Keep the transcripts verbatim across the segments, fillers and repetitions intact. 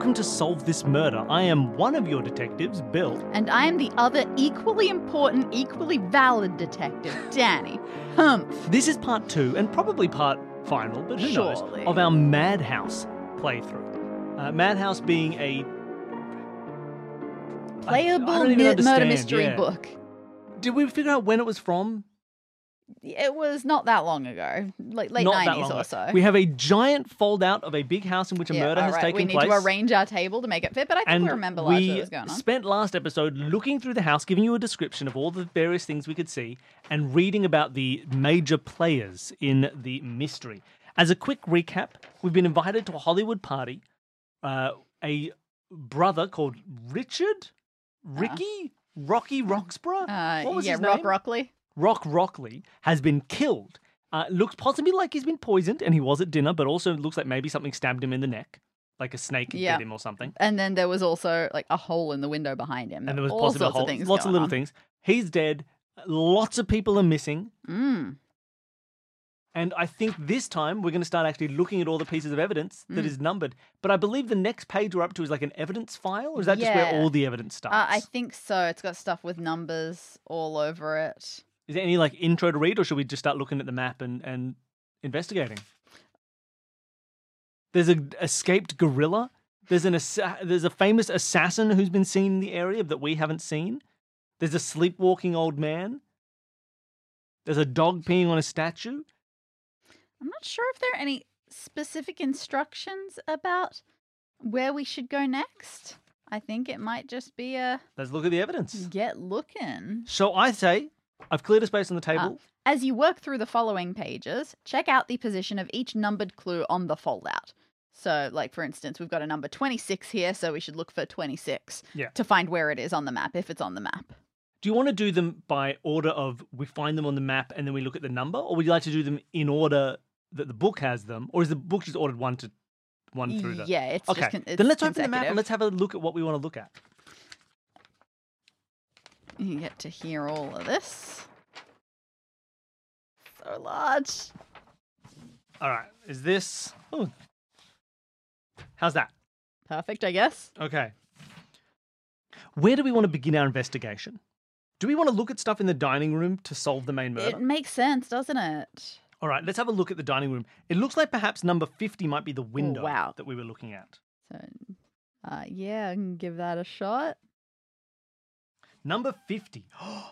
welcome to Solve This Murder. I am one of your detectives, Bill. And I am the other equally important, equally valid detective, Danny. Humph. This is part two, and probably part final, but who Surely. knows, of our Madhouse playthrough. Uh, Madhouse being a... Playable I, I don't even mi- understand, murder mystery yeah. book. Did we figure out when it was from? It was not that long ago, like late Not that nineties long or ago. so. We have a giant fold-out of a big house in which a yeah, murder all has right. taken We need place. to arrange our table to make it fit, but I think and we remember largely we what was going on. spent last episode looking through the house, giving you a description of all the various things we could see, and reading about the major players in the mystery. As a quick recap, we've been invited to a Hollywood party. Uh, a brother called Richard? Ricky? Rocky Roxburgh? Uh, what was yeah, his Rock name? Rockley. Rock Rockley has been killed. Uh, looks possibly like he's been poisoned, and he was at dinner, but also looks like maybe something stabbed him in the neck, like a snake Yeah. bit him or something. And then there was also like a hole in the window behind him. And there was all possible sorts holes, of things lots of going little on. things. He's dead. Lots of people are missing. Mm. And I think this time we're going to start actually looking at all the pieces of evidence that Mm. is numbered. But I believe the next page we're up to is like an evidence file, or is that just Yeah. where all the evidence starts? Uh, I think so. It's got stuff with numbers all over it. Is there any like intro to read, or should we just start looking at the map and, and investigating? There's a escaped gorilla. There's an assa- there's a famous assassin who's been seen in the area that we haven't seen. There's a sleepwalking old man. There's a dog peeing on a statue. I'm not sure if there are any specific instructions about where we should go next. I think it might just be a Let's look at the evidence. get looking. So I say, I've cleared a space on the table. Uh, as you work through the following pages, check out the position of each numbered clue on the foldout. So, like, for instance, we've got a number twenty-six here, so we should look for twenty-six Yeah. to find where it is on the map, if it's on the map. Do you want to do them by order of we find them on the map and then we look at the number, or would you like to do them in order that the book has them, or is the book just ordered one to one through the? Yeah, it's Okay, just con- it's then let's open the map consecutive. and let's have a look at what we want to look at. You get to hear all of this. So large. All right, is this? Oh, how's that? Perfect, I guess. Okay. Where do we want to begin our investigation? Do we want to look at stuff in the dining room to solve the main murder? It makes sense, doesn't it? All right, let's have a look at the dining room. It looks like perhaps number fifty might be the window wow. that we were looking at. So, uh, yeah, I can give that a shot. Number fifty.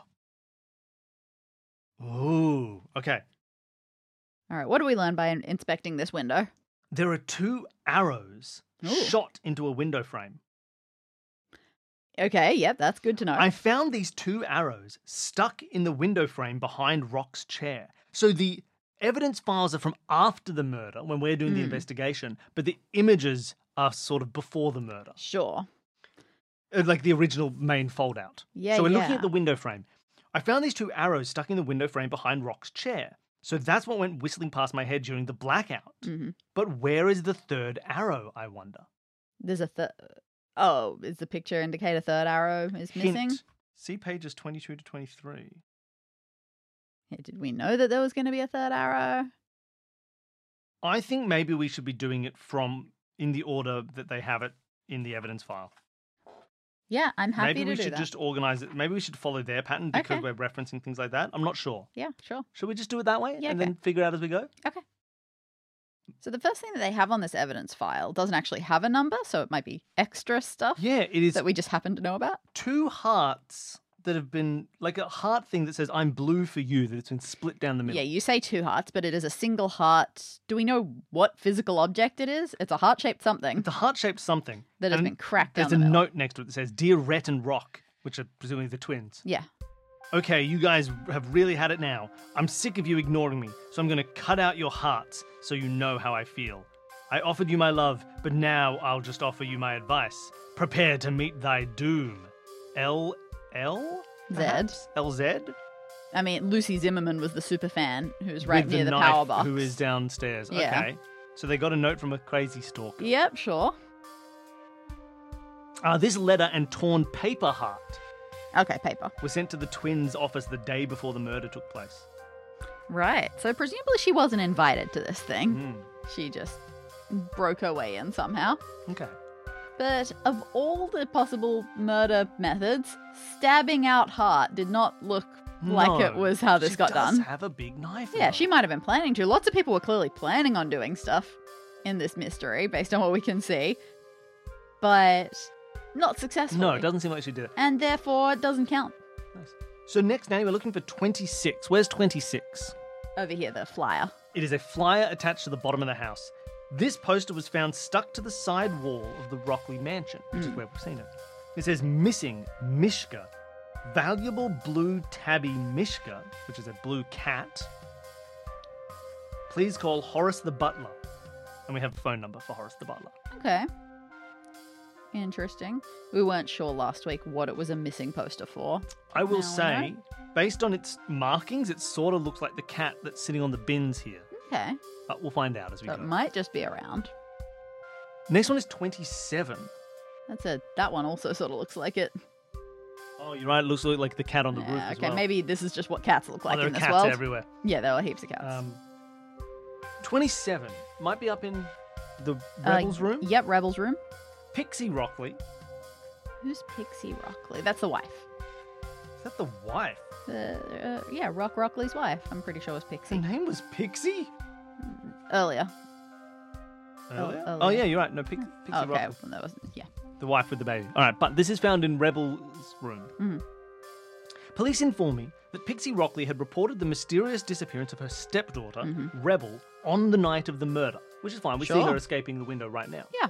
Ooh, okay. All right, what do we learn by in- inspecting this window? There are two arrows Ooh. shot into a window frame. Okay, yep, that's good to know. I found these two arrows stuck in the window frame behind Rock's chair. So the evidence files are from after the murder when we're doing the Mm. investigation, but the images are sort of before the murder. Sure. Uh, Like the original main fold out. Yeah, So we're looking yeah. at the window frame. I found these two arrows stuck in the window frame behind Rock's chair. So that's what went whistling past my head during the blackout. hmm But where is the third arrow, I wonder? There's a third. Oh, is the picture indicate a third arrow is missing? Hint. See pages twenty-two to twenty-three. Yeah, did we know that there was going to be a third arrow? I think maybe we should be doing it from in the order that they have it in the evidence file. Yeah, I'm happy maybe to we do should that. just organize it. Maybe we should follow their pattern because Okay. we're referencing things like that. I'm not sure. Yeah, sure. Should we just do it that way Yeah, and okay. then figure out as we go? Okay. So the first thing that they have on this evidence file doesn't actually have a number, so it might be extra stuff Yeah, it is that we just happen to know about. two hearts that have been like a heart thing that says "I'm blue for you" that it's been split down the middle. Yeah, you say two hearts, but it is a single heart. Do we know what physical object it is? It's a heart-shaped something It's a heart-shaped something that has and been cracked down There's the a middle. note next to it that says "Dear Rhett and Rock," which are presumably the twins. Yeah. Okay, you guys have really had it now. I'm sick of you ignoring me, so I'm going to cut out your hearts so you know how I feel. I offered you my love, but now I'll just offer you my advice. Prepare to meet thy doom. L L? Zed. L Z? I mean, Lucy Zimmerman was the super fan who's right With near the, the, knife power box. who is downstairs. Yeah. Okay. So they got a note from a crazy stalker. Yep, sure. Uh, this letter and torn paper heart Okay, paper. were sent to the twins' office the day before the murder took place. Right. So presumably she wasn't invited to this thing. Mm. She just broke her way in somehow. Okay. But of all the possible murder methods, stabbing out heart did not look like No, it was how this she got does done. have a big knife. Yeah, though. she might have been planning to. Lots of people were clearly planning on doing stuff in this mystery, based on what we can see, but not successfully. No, it doesn't seem like she did it. And therefore, it doesn't count. Nice. So next, Nanny, we're looking for twenty-six. Where's twenty-six? Over here, the flyer. It is a flyer attached to the bottom of the house. This poster was found stuck to the side wall of the Rockley mansion, which is where we've seen it. It says, missing Mishka. Valuable blue tabby Mishka, which is a blue cat. Please call Horace the butler. And we have a phone number for Horace the butler. Okay. Interesting. We weren't sure last week what it was a missing poster for. I will Now we say, know. based on its markings, it sort of looks like the cat that's sitting on the bins here. Okay. But we'll find out as we So go. it might just be around. Next one is twenty-seven. That's a that one also sort of looks like it. Oh, you're right. It looks like the cat on the roof Yeah, as okay, well. maybe this is just what cats look Oh, like there in are this cats world. everywhere. Yeah, there are heaps of cats. Um, twenty-seven might be up in the Uh, Rebels room. Yep, Rebels room. Pixie Rockley. Who's Pixie Rockley? That's the wife. Is that the wife? Uh, uh, yeah, Rock Rockley's wife. I'm pretty sure it was Her Pixie. name was Pixie? Earlier. Earlier? earlier. Oh, yeah, you're right. No, Pix- Pixie Oh, okay, Rockley. well, that wasn't. Yeah. The wife with the baby. All right, but this is found in Rebel's room. Mhm. Police inform me that Pixie Rockley had reported the mysterious disappearance of her stepdaughter, Rebel, on the night of the murder, which is fine. We see Mm-hmm. Sure. her escaping the window right now. Yeah.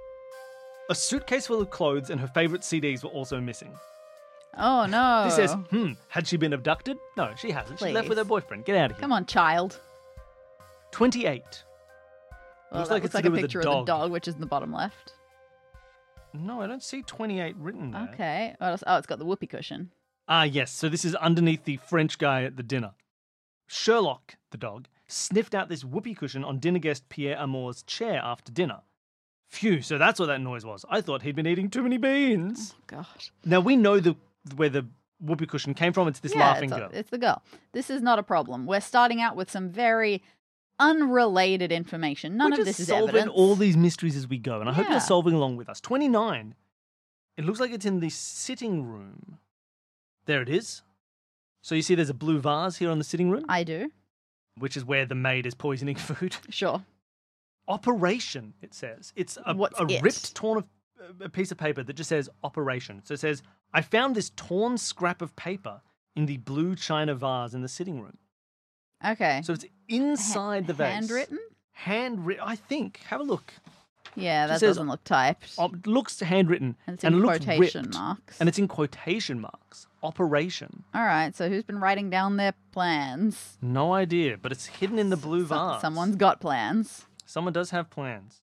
A suitcase full of clothes and her favourite C Ds were also missing. Oh no. This says, hmm, had she been abducted? No, she hasn't. She left with her Please. boyfriend. Get out of here. Come on, child. twenty-eight. Well, Looks that like looks it's to like do a with the picture of dog. the dog, which is in the bottom left. No, I don't see twenty-eight written there. Okay. What else? Oh, it's got the whoopee cushion. Ah, yes. So this is underneath the French guy at the dinner. Sherlock, the dog, sniffed out this whoopee cushion on dinner guest Pierre Amour's chair after dinner. Phew, so that's what that noise was. I thought he'd been eating too many beans. Oh, gosh. Now, we know the where the whoopee cushion came from. It's this yeah, laughing it's, a- girl. it's the girl. This is not a problem. We're starting out with some very unrelated information. None We're of just this is solving evidence. all these mysteries as we go, and I hope Yeah. you're solving along with us. twenty-nine. It looks like it's in the sitting room. There it is. So you see there's a blue vase here on the sitting room, I do. which is where the maid is poisoning food. Sure. Operation, it says. It's a, What's a it? ripped, torn of, a piece of paper that just says operation. So it says, I found this torn scrap of paper in the blue china vase in the sitting room. Okay. So it's inside the vase. Handwritten? Handwritten, I think. Have a look. Yeah, that says- doesn't look typed. Oh, it looks handwritten. and it's and in it looks quotation ripped, marks. And it's in quotation marks. Operation. All right, so who's been writing down their plans? No idea, but it's hidden in the blue Some- vase. someone's got plans. Someone does have plans.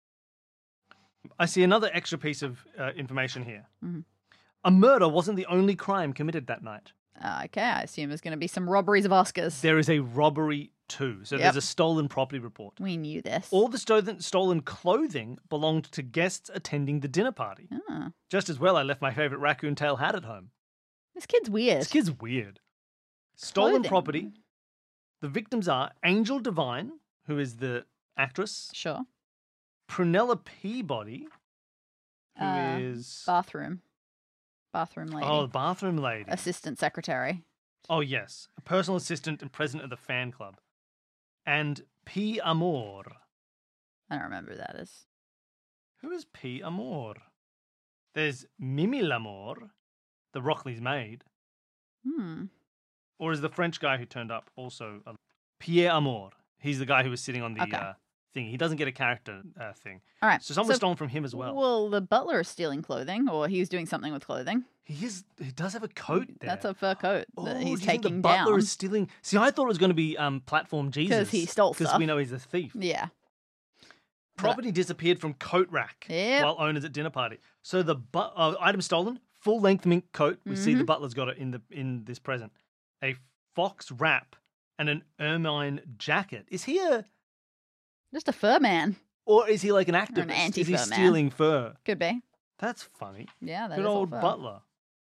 I see another extra piece of uh, information here. Mhm. A murder wasn't the only crime committed that night. Uh, okay, I assume there's going to be some robberies of Oscars. There is a robbery too. So Yep. there's a stolen property report. We knew this. All the stolen, stolen clothing belonged to guests attending the dinner party. Ah, Just as well, I left my favourite raccoon tail hat at home. this kid's weird. This kid's weird. Stolen Clothing. property. The victims are Angel Devine, who is the actress, Sure. Prunella Peabody, who Uh, is Bathroom. Bathroom lady. oh, the bathroom lady. Assistant secretary. Oh, yes. A personal assistant and president of the fan club. And P. Amour. I don't remember who that is. Who is P. Amour? There's Mimi Lamour, the Rockley's maid. Hmm. Or is the French guy who turned up also a... Pierre Amour? He's the guy who was sitting on the Okay. uh, thing. He doesn't get a character uh, thing. All right. So someone was stolen from him as well. Well, the butler is stealing clothing, or he's doing something with clothing. He is. He does have a coat there. That's a fur coat Oh, that do he's you think taking the butler down. is stealing. See, I thought it was going to be um, platform Jesus he stole because stuff. we know he's a thief. Yeah. Property disappeared from coat rack Yep. while owners at dinner party. So the bu- uh, item stolen, full length mink coat. We see the Mhm. butler's got it in the in this present. A fox wrap and an ermine jacket. Is he a Just a fur man. or is he like an an activist? is he anti-fur man. stealing fur? Could be. That's funny. Yeah, that Good is all old fur. butler.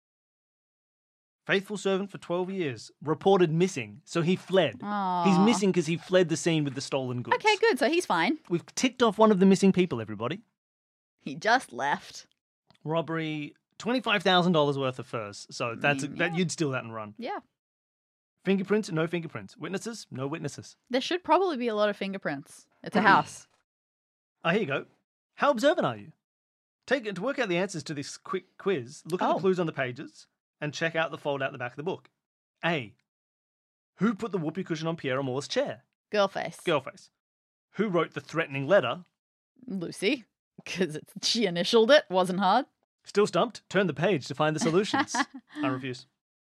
Faithful servant for twelve years. Reported missing, so he fled. He's Aw. missing because he fled the scene with the stolen goods. Okay, good. So he's fine. We've ticked off one of the missing people, everybody. He just left. Robbery, twenty-five thousand dollars worth of furs. So that's Mm, that yeah. you'd steal that and run. Yeah. Fingerprints, no fingerprints. Witnesses, no witnesses. There should probably be a lot of fingerprints. It's a house. Oh, here you go. How observant are you? Take to work out the answers to this quick quiz. Look at Oh. the clues on the pages and check out the fold out the back of the book. A. Who put the whoopee cushion on Pierre Amour's chair? Girlface. Girlface. Who wrote the threatening letter? Lucy. Because she initialed it. Wasn't hard. Still stumped? Turn the page to find the solutions. I refuse.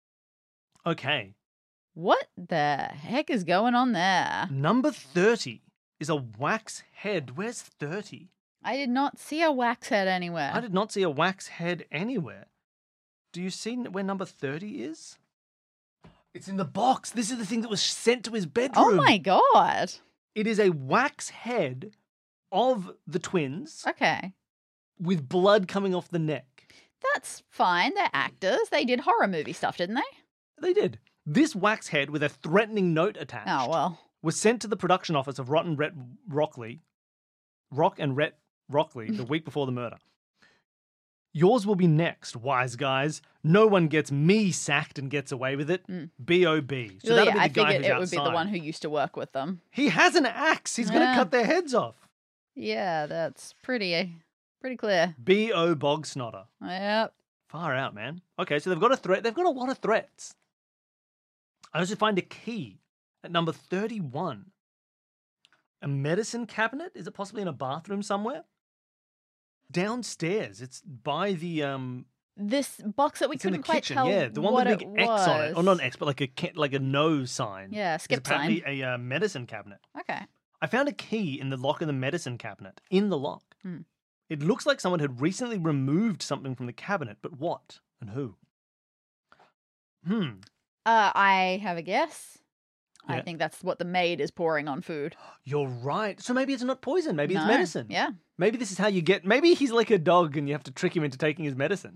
Okay. What the heck is going on there? Number thirty is a wax head. Where's thirty? I did not see a wax head anywhere. I did not see a wax head anywhere. Do you see where number thirty is? It's in the box. This is the thing that was sent to his bedroom. Oh my god. It is a wax head of the twins Okay. with blood coming off the neck. That's fine. They're actors. They did horror movie stuff, didn't they? They did. This wax head with a threatening note attached Oh, well. was sent to the production office of Rotten Rhett Rockley, Rock and Rhett Rockley the week before the murder. Yours will be next, wise guys. No one gets me sacked and gets away with it. Mm. B O B. So Well, that'll yeah, be the I guy figured who's it would be the outside. one who used to work with them. He has an axe. He's going to Yeah. cut their heads off. Yeah, that's pretty, pretty clear. B O Bogsnotter. Yep. Far out, man. Okay, so they've got a threat. They've got a lot of threats. I also find a key at number thirty-one. A medicine cabinet? Is it possibly in a bathroom somewhere? Downstairs. It's by the um. This box that we It's in the couldn't quite kitchen. tell Yeah, the one what with the it big X on it, or not was. an X, but like a ca- like a no sign. Yeah, Is skip apparently sign. a uh, medicine cabinet. Okay. I found a key in the lock of the medicine cabinet. In the lock. Hmm. It looks like someone had recently removed something from the cabinet, but what and who? Hmm. Uh, I have a guess. I Yeah. think that's what the maid is pouring on food. You're right. So maybe it's not poison. Maybe it's No. medicine. Yeah. Maybe this is how you get. Maybe he's like a dog, and you have to trick him into taking his medicine.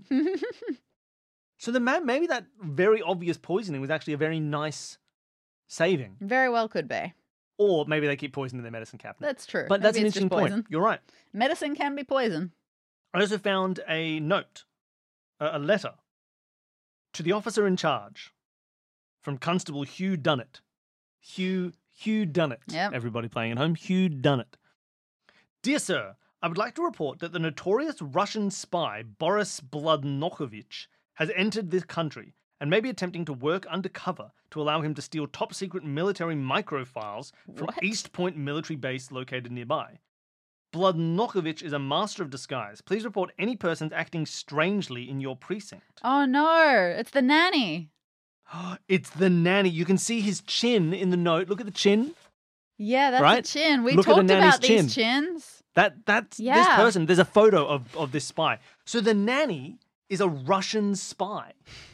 So the man, maybe that very obvious poisoning was actually a very nice saving, Very well could be. or maybe they keep poisoning their medicine cabinet. That's true. But that's Maybe an it's just interesting point. poison. You're right. Medicine can be poison. I also found a note, a, a letter, to the officer in charge, from Constable Hugh Dunnett. Hugh Hugh Dunnett. Yep. Everybody playing at home, Hugh Dunnett. Dear sir, I would like to report that the notorious Russian spy Boris Bludnokovich has entered this country and may be attempting to work undercover to allow him to steal top secret military microfiles from What? East Point military base located nearby. Bludnokovich is a master of disguise. Please report any persons acting strangely in your precinct. Oh no, it's the nanny. It's the nanny. You can see his chin in the note. Look at the chin. Yeah, that's Right? a chin. We Look at a talked nanny's about these chins. That that's this Yeah. person. There's a photo of, of this spy. So the nanny is a Russian spy.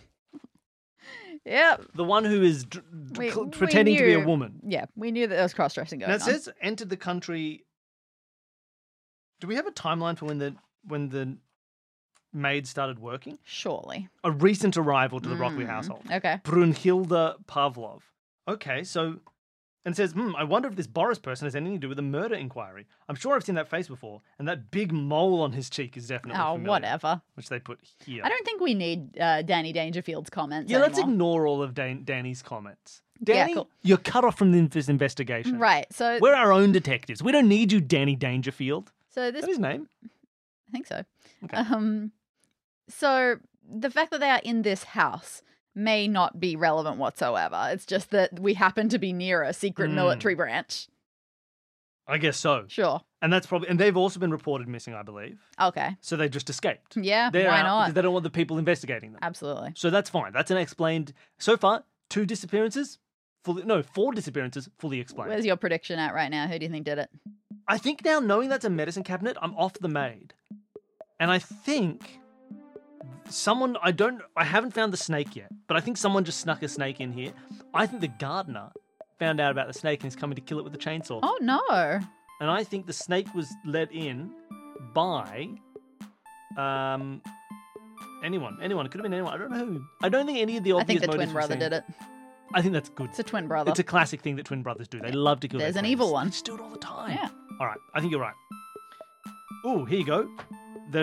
Yep. The one who is d- d- We- cl- we pretending to be a knew- woman. Yeah, we knew that there was cross dressing going Now it on. says entered the country. Do we have a timeline for when the when the maid started working? Surely. A recent arrival to the Rockley Mm, household. Okay. Brunhilde Pavlov. Okay, so and it says, hmm, I wonder if this Boris person has anything to do with the murder inquiry. I'm sure I've seen that face before, and that big mole on his cheek is definitely Oh, familiar, whatever. which they put here. I don't think we need uh, Danny Dangerfield's comments yeah, let's anymore. ignore all of Dan- Danny's comments. Yeah, Danny, cool. you're cut off from the- this investigation. Right. So, We're our own detectives. We don't need you, Danny Dangerfield. so Is this that his name? I think so. Okay. Um, so the fact that they are in this house may not be relevant whatsoever. It's just that we happen to be near a secret Mm. military branch. I guess so. Sure. And that's probably, and they've also been reported missing, I believe. Okay. So they just escaped. Yeah. They're why out not? because they don't want the people investigating them. Absolutely. So that's fine. That's an explained. So far, two disappearances, fully no, four disappearances, fully explained. Where's your prediction at right now? Who do you think did it? I think now, knowing that's a medicine cabinet, I'm off the maid, and I think someone. I don't. I haven't found the snake yet, but I think someone just snuck a snake in here. I think the gardener found out about the snake and is coming to kill it with a chainsaw. Oh no. And I think the snake was let in by um anyone. Anyone. It could have been anyone. I don't know who. I don't think any of the I obvious think the motives twin we've brother seen. did it. I think that's good. It's a twin brother. It's a classic thing that twin brothers do. They love to kill There's their an twins. evil one. They just do it all the time. Yeah. All right. I think you're right. Ooh, here you go. There's an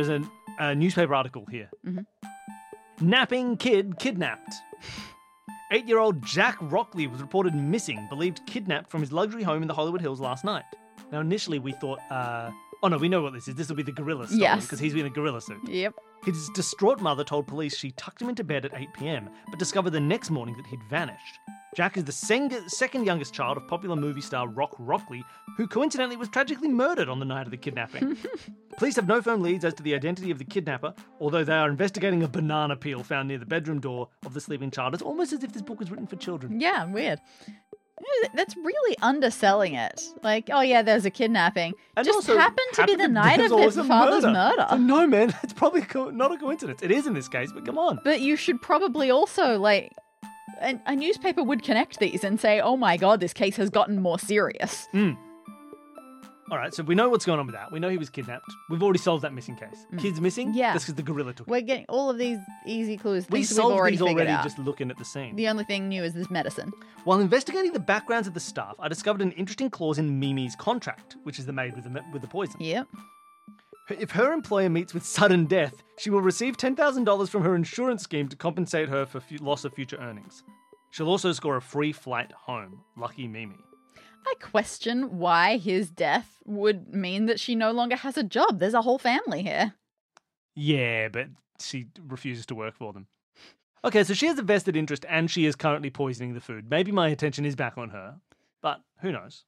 A newspaper article here. Mhm. Napping kid kidnapped. Eight-year-old Jack Rockley was reported missing, believed kidnapped from his luxury home in the Hollywood Hills last night. Now, initially we thought, uh, oh no, we know what this is. This will be the gorilla story, Yes. because he's in a gorilla suit. Yep. His distraught mother told police she tucked him into bed at eight p.m, but discovered the next morning that he'd vanished. Jack is the seng- second youngest child of popular movie star Rock Rockley, who coincidentally was tragically murdered on the night of the kidnapping. Police have no firm leads as to the identity of the kidnapper, although they are investigating a banana peel found near the bedroom door of the sleeping child. It's almost as if this book was written for children. Yeah, weird. That's really underselling it. Like, oh yeah, there's a kidnapping. And Just also happened to be happened the to- night there's of always his a father's murder. murder. So no, man, it's probably co- not a coincidence. It is in this case, but come on. But you should probably also, like, a, a newspaper would connect these and say, oh my god, this case has gotten more serious. Mm. All right, so we know what's going on with that. We know he was kidnapped. We've already solved that missing case. Kid's missing? Yeah. That's because the gorilla took it. We're getting all of these easy clues, We things we've solved already these figured already out. just looking at the scene. The only thing new is this medicine. While investigating the backgrounds of the staff, I discovered an interesting clause in Mimi's contract, which is the maid with the, me- with the poison. Yep. If her employer meets with sudden death, she will receive ten thousand dollars from her insurance scheme to compensate her for fu- loss of future earnings. She'll also score a free flight home. Lucky Mimi. I question why his death would mean that she no longer has a job. There's a whole family here. Yeah, but she refuses to work for them. Okay, so she has a vested interest and she is currently poisoning the food. Maybe my attention is back on her, but who knows?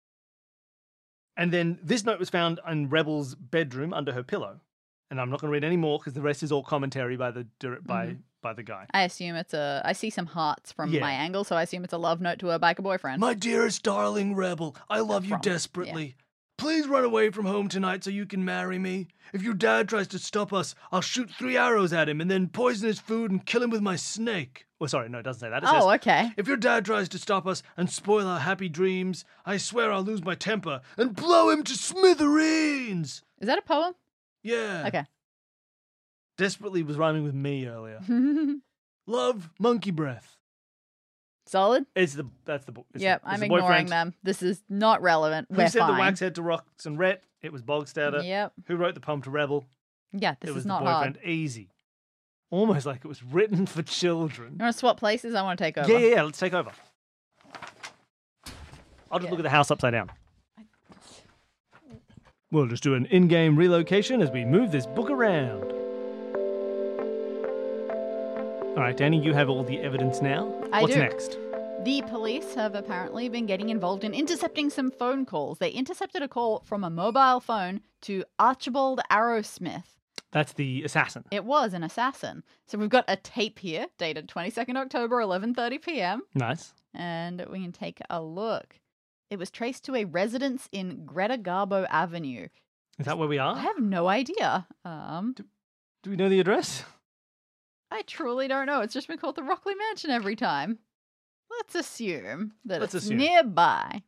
And then this note was found in Rebel's bedroom under her pillow. And I'm not going to read any more because the rest is all commentary by the dir- by Mhm. by the guy. I assume it's a. I see some hearts from Yeah. my angle, so I assume it's a love note to her biker boyfriend. My dearest darling Rebel, I love you From- desperately. Please run away from home tonight so you can marry me. If your dad tries to stop us, I'll shoot three arrows at him and then poison his food and kill him with my snake. Oh, sorry, no, it doesn't say that. It Oh, says, okay. if your dad tries to stop us and spoil our happy dreams, I swear I'll lose my temper and blow him to smithereens. Is that a poem? Yeah. Okay. Desperately was rhyming with me earlier. Love, monkey breath. Solid. It's the that's the book. It's Yep, the, it's I'm the ignoring boyfriend. them. This is not relevant. Who We're said fine. the wax head to rocks and Rhett? It was Bogstader. Yep. Who wrote the poem to Rebel? Yeah, this it was is not the boyfriend. hard. Easy. Almost like it was written for children. You want to swap places? I want to take over. Yeah, yeah, yeah. Let's take over. I'll just Yeah. look at the house upside down. We'll just do an in-game relocation as we move this book around. All right, Danny, you have all the evidence now. I What's do. next? The police have apparently been getting involved in intercepting some phone calls. They intercepted a call from a mobile phone to Archibald Arrowsmith. That's the assassin. It was an assassin. So we've got a tape here, dated twenty-second October, eleven thirty p.m. Nice. And we can take a look. It was traced to a residence in Greta Garbo Avenue. Is that where we I are? have no idea. Um, Do we know the address? I truly don't know. It's just been called the Rockley Mansion every time. Let's assume that Let's it's assume. nearby.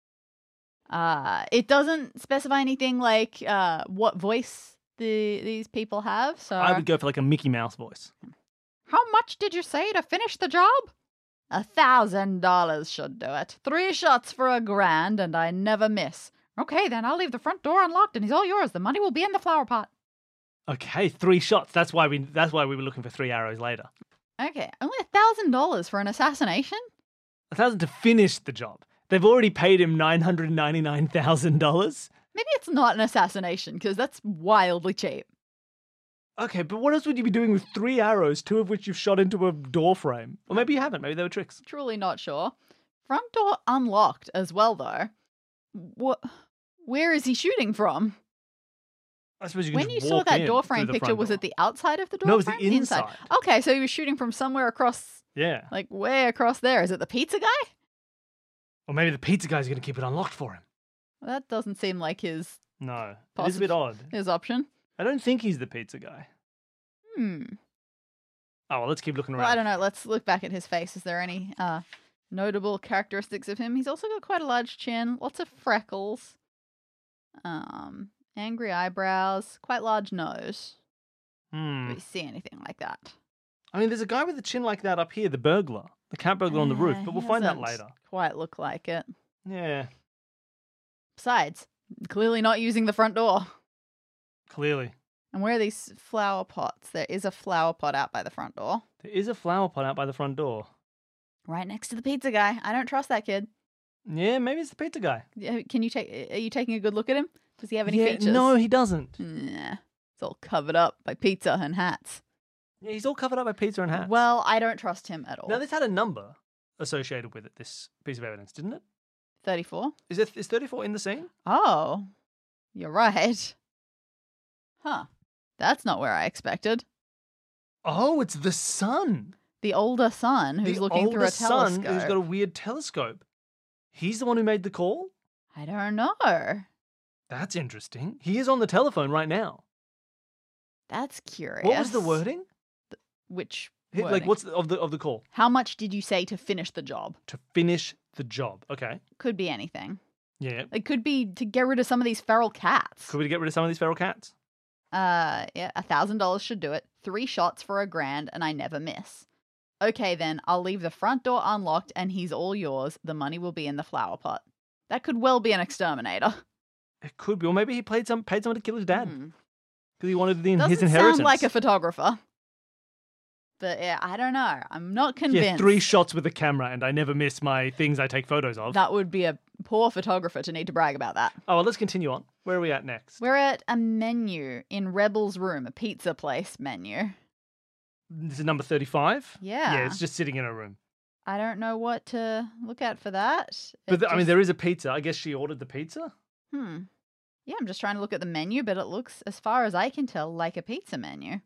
Uh, it doesn't specify anything like uh, what voice the these people have. So, I would go for like a Mickey Mouse voice. how much did you say to finish the job? A thousand dollars should do it. Three shots for a grand, and I never miss. Okay, then I'll leave the front door unlocked, and he's all yours. The money will be in the flower pot. Okay, three shots. That's why we. That's why we were looking for three arrows later. Okay, only a thousand dollars for an assassination? A thousand to finish the job. They've already paid him nine hundred ninety-nine thousand dollars. Maybe it's not an assassination, because that's wildly cheap. Okay, but what else would you be doing with three arrows, two of which you've shot into a door frame? Or maybe you haven't. Maybe they were tricks. Truly not sure. Front door unlocked as well, though. What? Where is he shooting from? I suppose you can When you just saw walk that in door through frame the picture, front was door. it the outside of the door No, it was the frame? inside. Okay, so he was shooting from somewhere across, Yeah. like way across there. Is it the pizza guy? Or maybe the pizza guy's going to keep it unlocked for him. Well, that doesn't seem like his No. It is a bit odd. his option. I don't think he's the pizza guy. Hmm. Oh, well, let's keep looking around. Well, I don't know. Let's look back at his face. Is there any uh, notable characteristics of him? He's also got quite a large chin, lots of freckles, um, angry eyebrows, quite large nose. Hmm. Do we see anything like that? I mean, there's a guy with a chin like that up here, the burglar. The cat burglar on the roof, Uh, but he we'll find that doesn't later. Quite look like it. Yeah, Besides, clearly not using the front door. clearly. And where are these flower pots? There is a flower pot out by the front door. There is a flower pot out by the front door. Right next to the pizza guy. I don't trust that kid. Yeah, maybe it's the pizza guy. Yeah, Can you take? Are you taking a good look at him? Does he have any yeah, features? No, he doesn't. Nah. It's all covered up by pizza and hats. Yeah, he's all covered up by pizza and hats. Well, I don't trust him at all. Now, this had a number associated with it, this piece of evidence, didn't it? thirty-four? Is it is thirty-four in the scene? Oh, you're right. Huh. That's not where I expected. Oh, it's the sun. The older son who's the looking through a oldest telescope. son who's got a weird telescope. He's the one who made the call? I don't know. That's interesting. He is on the telephone right now. That's curious. What was the wording? Which He- wording? Like, what's the, of the of the call? How much did you say to finish the job? To finish the job. Okay. Could be anything. Yeah. It could be to get rid of some of these feral cats. Could we get rid of some of these feral cats? Uh, yeah, a thousand dollars should do it. Three shots for a grand, and I never miss. Okay, then I'll leave the front door unlocked, and he's all yours. The money will be in the flower pot. That could well be an exterminator. It could be. Or maybe he paid some paid someone to kill his dad Hmm. because he wanted the, Doesn't his inheritance. sound like a photographer. But yeah, I don't know. I'm not convinced. Yeah, three shots with the camera, and I never miss my things I take photos of. That would be a poor photographer to need to brag about that. Oh, well, let's continue on. Where are we at next? We're at a menu in Rebel's room, a pizza place menu. This is number thirty-five? Yeah. Yeah, it's just sitting in a room. I don't know what to look at for that. But It th- I mean, just- there is a pizza. I guess she ordered the pizza? Hmm. Yeah, I'm just trying to look at the menu, but it looks, as far as I can tell, like a pizza menu.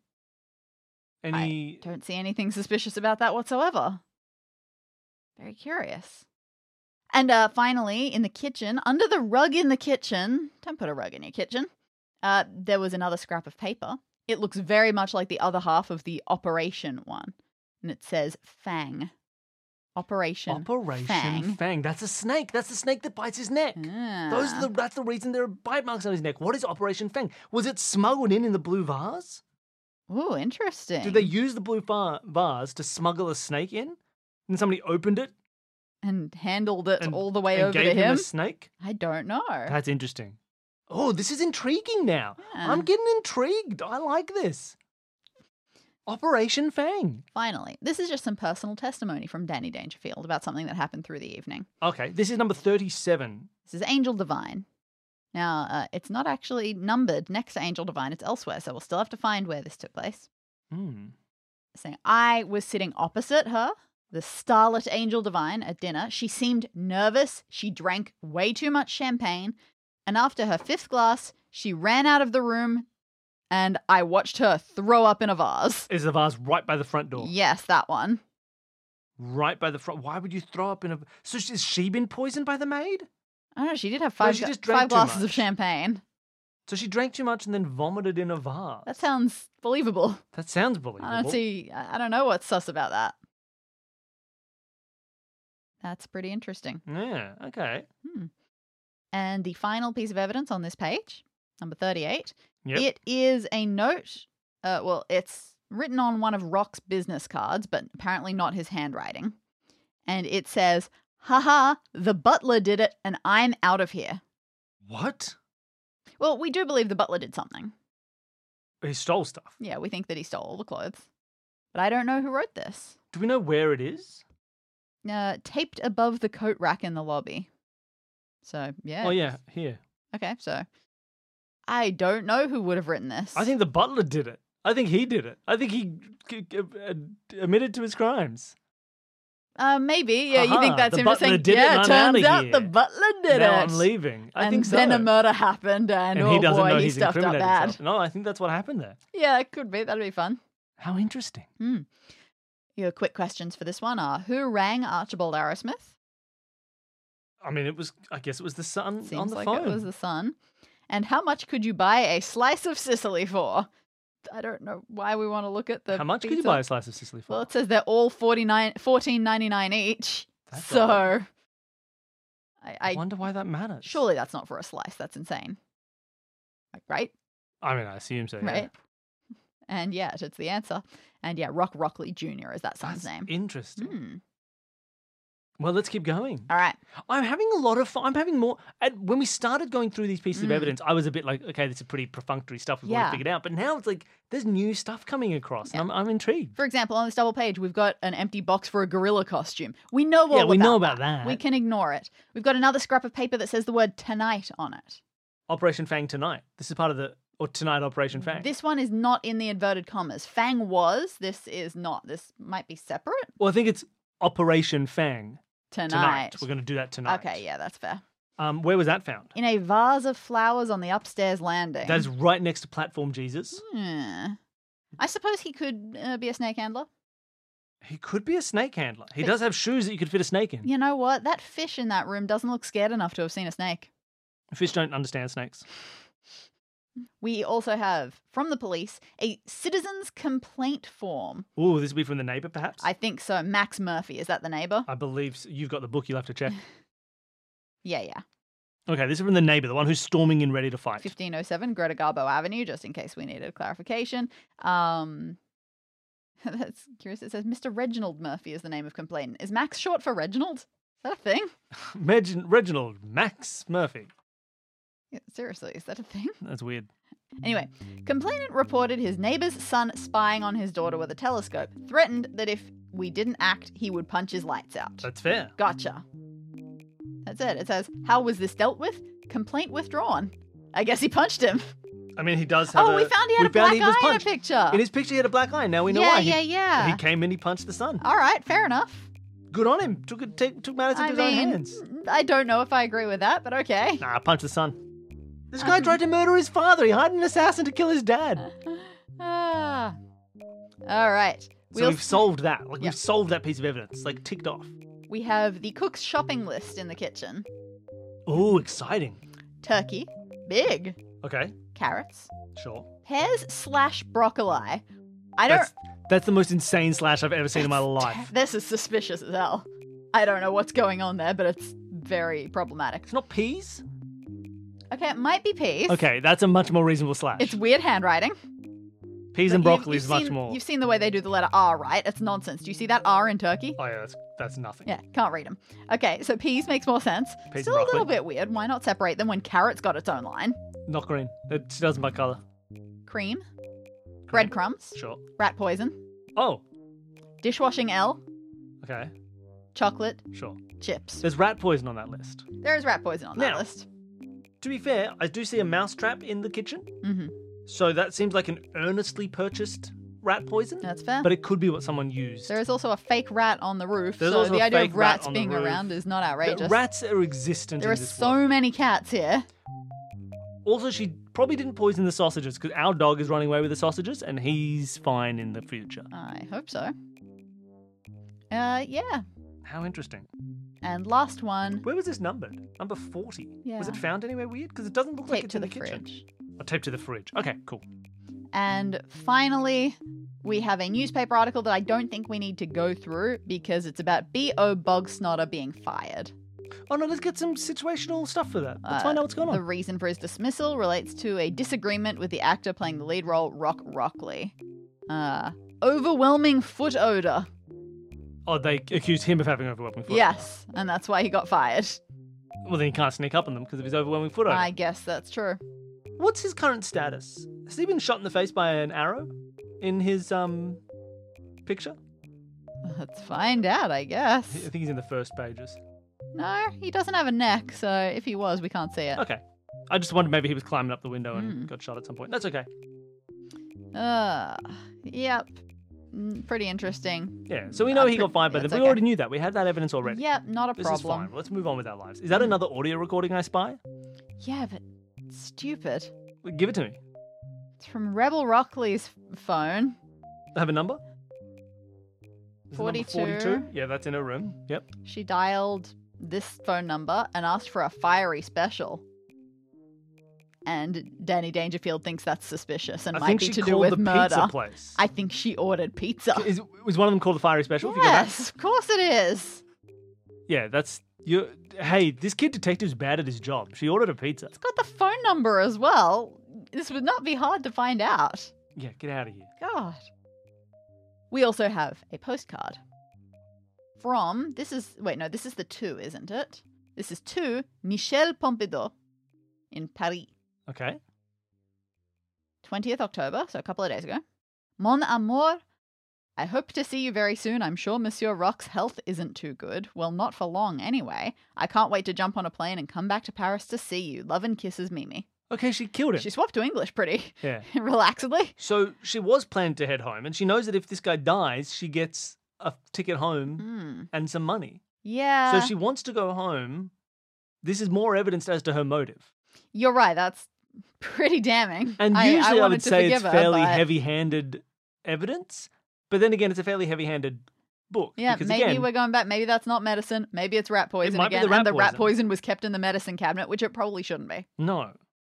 Any. Don't see anything suspicious about that whatsoever. Very curious. And uh, finally, in the kitchen, under the rug in the kitchen, don't put a rug in your kitchen, uh, there was another scrap of paper. It looks very much like the other half of the Operation one. And it says Fang. Operation, Operation Fang. Fang. That's a snake. That's the snake that bites his neck. Ah. Those are the, that's the reason there are bite marks on his neck. What is Operation Fang? Was it smuggled in in the blue vase? Ooh, interesting. Did they use the blue va- vase to smuggle a snake in? And somebody opened it and handled it and, all the way and over gave to him him? a snake? I don't know. That's interesting. Oh, this is intriguing now. Yeah. I'm getting intrigued. I like this. Operation Fang. Finally, this is just some personal testimony from Danny Dangerfield about something that happened through the evening. Okay, this is number thirty-seven. This is Angel Divine. Now, uh, it's not actually numbered next to Angel Divine, it's elsewhere, so we'll still have to find where this took place. Hmm. Saying, I was sitting opposite her, the starlet Angel Divine, at dinner. She seemed nervous. She drank way too much champagne. And after her fifth glass, she ran out of the room, and I watched her throw up in a vase. Is the vase right by the front door? Yes, that one. Right by the front. Why would you throw up in a... So has she been poisoned by the maid? I don't know, she did have No, five, she gu- just drank five too glasses of much. champagne. So she drank too much and then vomited in a vase. That sounds believable. That sounds believable. I don't see, I I don't know what's sus about that. That's pretty interesting. Yeah, okay. Hmm. And the final piece of evidence on this page, number thirty-eight, Yep. it is a note. Uh, well, it's written on one of Rock's business cards, but apparently not his handwriting. And it says, haha, the butler did it and I'm out of here. What? Well, we do believe the butler did something. He stole stuff. Yeah, we think that he stole all the clothes. But I don't know who wrote this. Do we know where it is? Uh, taped above the coat rack in the lobby. So, yeah. Oh, yeah, here. Okay, so I don't know who would have written this. I think the butler did it. I think he did it. I think he g- g- uh, admitted to his crimes. Uh, maybe. Yeah, you Haha, think that's the him just butler saying, did it yeah, and I'm turns outta out here. the butler did now it. I'm leaving. I and think so. then a murder happened and, and oh he doesn't boy, know he he's stuffed up incriminated bad. himself. No, I think that's what happened there. Yeah, it could be. That'd be fun. How interesting. Hmm. Your quick questions for this one are, who rang Archibald Arrowsmith? I mean, it was, I guess it was the son on Seems the like phone. it was the son. And how much could you buy a slice of Sicily for? I don't know why we want to look at the How much could you pizza. buy a slice of Sicily for? Well, it says they're all forty-nine, fourteen ninety-nine each. That's so, odd. I, I I wonder why that matters. surely that's not for a slice. That's insane. Like, right? I mean, I assume so, yeah. Right? And yeah, it's the answer. And yeah, Rock Rockley Junior is that son's That's name. interesting. Hmm. Well, let's keep going. All right. I'm having a lot of fun. I'm having more. And when we started going through these pieces Mm. of evidence, I was a bit like, okay, this is pretty perfunctory stuff we've Yeah. already figured out. But now it's like there's new stuff coming across, and I'm, I'm intrigued. For example, on this double page, we've got an empty box for a gorilla costume. We know all Yeah, we about know about that. We can ignore it. We've got another scrap of paper that says the word tonight on it. Operation Fang tonight. This is part of the or tonight Operation Fang. This one is not in the inverted commas. Fang was. This is not. This might be separate. Well, I think it's Operation Fang Tonight. tonight. We're going to do that tonight. Okay, yeah, that's fair. Um, where was that found? In a vase of flowers on the upstairs landing. That is right next to Platform Jesus. Hmm. I suppose he could uh, be a snake handler. He could be a snake handler. He But- does have shoes that you could fit a snake in. You know what? That fish in that room doesn't look scared enough to have seen a snake. Fish don't understand snakes. We also have, from the police, a citizen's complaint form. Ooh, this will be from the neighbour, perhaps? I think so. Max Murphy, is that the neighbour? I believe so. You've got the book. You'll have to check. Yeah, yeah. Okay, this is from the neighbour, the one who's storming in ready to fight. fifteen oh seven Greta Garbo Avenue, just in case we needed clarification. Um, that's curious. It says Mister Reginald Murphy is the name of complainant. Is Max short for Reginald? Is that a thing? Reg- Reginald Max Murphy. Yeah, seriously, is that a thing? That's weird. Anyway, complainant reported his neighbor's son spying on his daughter with a telescope, threatened that if we didn't act, he would punch his lights out. That's fair. Gotcha. That's it. It says, how was this dealt with? Complaint withdrawn. I guess he punched him. I mean, he does have Oh, a... we found he had we a black found he was eye in a punched. picture. In his picture, he had a black eye. Now we know yeah, why. He, yeah, yeah. He came in, he punched the sun. All right, fair enough. Good on him. Took it, take, took matters I into his own mean, hands. I don't know if I agree with that, but okay. Nah, punch the sun. This guy Um, tried to murder his father. He hired an assassin to kill his dad. Ah. All right. So We'll we've solved that. Like Yeah. we've solved that piece of evidence. Like ticked off. We have the cook's shopping list in the kitchen. Ooh, exciting. Turkey, big. Okay, Carrots, sure. pears slash broccoli. I don't. That's that's the most insane slash I've ever seen in my life. This is suspicious as hell. I don't know what's going on there, but it's very problematic. It's not peas? Okay, it might be peas. Okay, that's a much more reasonable slash. It's weird handwriting. peas But and you've- broccoli you've is much seen- more. You've seen the way they do the letter R, right? It's nonsense. Do you see that R in turkey? Oh yeah, that's that's nothing. Yeah, can't read them. Okay, so peas makes more sense. Peas and Still a little broccoli. bit weird. Why not separate them when carrot's got its own line? Not green. It doesn't by colour. Cream, breadcrumbs, Sure. rat poison, Oh, dishwashing L, okay, chocolate, sure. chips. There's rat poison on that list. There is rat poison on that Now- list. To be fair, I do see a mouse trap in the kitchen. Mm-hmm. So that seems like an earnestly purchased rat poison. That's fair. But it could be what someone used. There is also a fake rat on the roof, There's so also the a idea fake of rat rats on the being roof. around is not The outrageous. rats are existent there in are this so world. many cats here. Also, she probably didn't poison the sausages because our dog is running away with the sausages and he's fine in the future. I hope so. Uh, yeah. How interesting. And last one, Where was this numbered? Number forty. Was it Yeah. found anywhere weird? Because it doesn't look like taped it's to in the, the, kitchen. fridge. Oh, taped to the fridge. Okay, cool. And finally, we have a newspaper article that I don't think we need to go through because it's about B O Bogsnotter being fired. Oh no, let's get some situational stuff for that. Let's Uh, find out what's going on. The reason for his dismissal relates to a disagreement with the actor playing the lead role, Rock Rockley. Uh, overwhelming foot odor. Oh, they accused him of having overwhelming foot. Yes, and that's why he got fired. Well, then he can't sneak up on them because of his overwhelming foot odor. I guess that's true. What's his current status? Has he been shot in the face by an arrow in his um picture? Let's find out, I I guess. think he's in the first pages. No, he doesn't have a neck, so if he was, we can't see it. Okay. I just wondered maybe he was climbing up the window and Hmm. got shot at some point. That's okay. Uh, yep. Mm, Pretty interesting. Yeah. So we know Uh, he got pre- fired by them. that's We okay. already knew that. We had that evidence already. Yep, not a This is problem. fine. Let's move on with our lives. Is that another audio recording I spy? Yeah, but stupid. Give it to me. It's from Rebel Rockley's f- phone. I have a number? Is it number forty-two. forty-two? Yeah, that's in her room. Yep. She dialed this phone number and asked for a fiery special. And Danny Dangerfield thinks that's suspicious and I might think be she to do called with the murder. pizza place. I think she ordered pizza. Is, was one of them called the Fiery Special? Have you got that? Yes, of course it is. Yeah, that's you. Hey, this kid detective's bad at his job. She ordered a pizza. It's got the phone number as well. This would not be hard to find out. Yeah, get out of here. God. We also have a postcard from, this is, wait, no, this is the two, isn't it? This is to Michel Pompidou in Paris. Okay. twentieth October, so a couple of days ago. Mon amour, I hope to see you very soon. I'm sure Monsieur Roch's health isn't too good. Well, not for long anyway. I can't wait to jump on a plane and come back to Paris to see you. Love and kisses, Mimi. Okay, she killed him. She swapped to English pretty Yeah. relaxedly. So she was planning to head home, and she knows that if this guy dies, she gets a ticket home Hmm. and some money. Yeah. So she wants to go home. This is more evidence as to her motive. You're right. That's pretty damning. And I- I usually I, wanted would to say it's forgive her, fairly but- heavy-handed evidence, but then again, it's a fairly heavy-handed book. Yeah, because maybe again, we're going back. Maybe that's not medicine. Maybe it's rat poison might be again. the rat and the rat poison. poison was kept in the medicine cabinet, which it probably shouldn't be. no.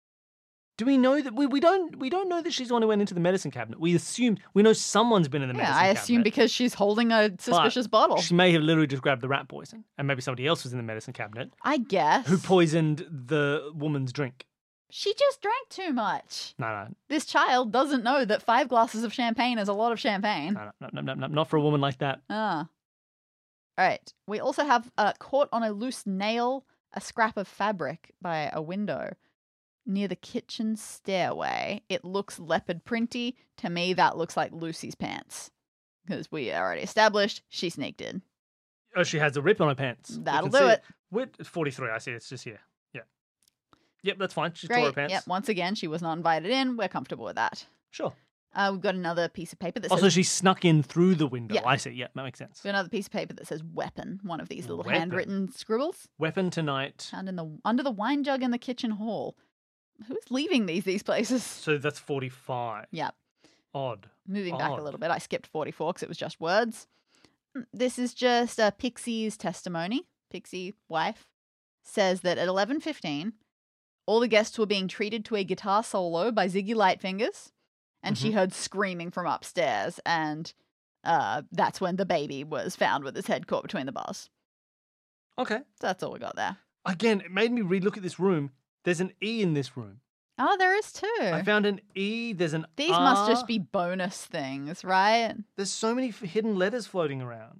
Do we know that we, we don't we don't know that she's the one who went into the medicine cabinet? We assume we know someone's been in the Yeah, medicine I cabinet. assume because she's holding a suspicious bottle. She may have literally just grabbed the rat poison, and maybe somebody else was in the medicine cabinet I guess. who poisoned the woman's drink. She just drank too much. No, no, This child doesn't know that five glasses of champagne is a lot of champagne. no, no, no, no, no, not for a woman like that. Ah. All right. We also have uh, caught on a loose nail, a scrap of fabric by a window near the kitchen stairway. It looks leopard printy. To me, that looks like Lucy's pants. Because we already established she sneaked in. Oh, she has a rip on her pants. We That'll can do see it. With forty-three, I see. It's just here. Yeah. Yep, that's fine. She tore her Great. pants. Yep. Once again, she was not invited in. We're comfortable with that. Sure. Uh, we've got another piece of paper that Also, says she snuck in through the window. Yeah. I see. Yeah, that makes sense. we've got another piece of paper that says weapon. One of these little Weapon. handwritten scribbles Weapon tonight. found in the under the wine jug in the kitchen hall. Who's leaving these these places? So that's forty-five. Yep. Odd. Moving back a Odd. little bit, I skipped forty-four because it was just words. Mm, This is just uh, Pixie's testimony. Pixie, wife, says that at eleven fifteen, all the guests were being treated to a guitar solo by Ziggy Lightfingers, and she Mhm. heard screaming from upstairs, and uh, that's when the baby was found with his head caught between the bars. Okay. So that's all we got there. Again, it made me relook at this room. There's an E in this room. Oh, there is too. I found an E. There's an These R. must just be bonus things, right? There's so many f- hidden letters floating around.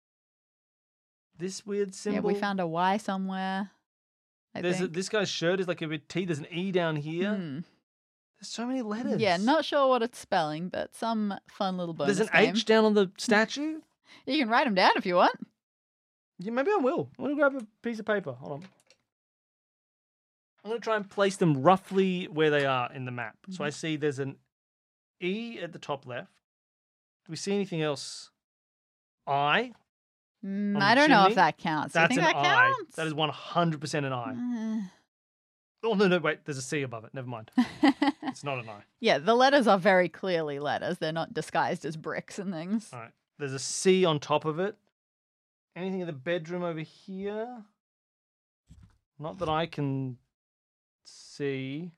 This weird symbol. Yeah, we found a Y somewhere. I There's a, think. this guy's shirt is like a bit T. There's an E down here. Hmm. There's so many letters. Yeah, not sure what it's spelling, but some fun little bonus There's an game. H down on the statue. You can write them down if you want. Yeah, maybe I will. I'm gonna grab a piece of paper. Hold on. I'm gonna try and place them roughly where they are in the map. So I Mm-hmm. see there's an E at the top left. Do we see anything else? I. Mm, On I the don't know chimney? if that counts. Do you That's think an that I. counts? That is one hundred percent an I. Uh, Oh no, no, wait. There's a C above it. Never mind. It's not an I. yeah, the letters are very clearly letters. They're not disguised as bricks and things. All right. There's a C on top of it. Anything in the bedroom over here? Not that I can see.